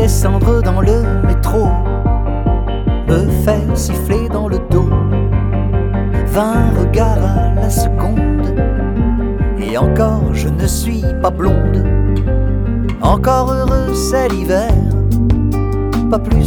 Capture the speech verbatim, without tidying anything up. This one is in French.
descendre dans le métro, me faire siffler dans le dos, vingt regards à la seconde. Et encore je ne suis pas blonde, encore heureux c'est l'hiver, pas plus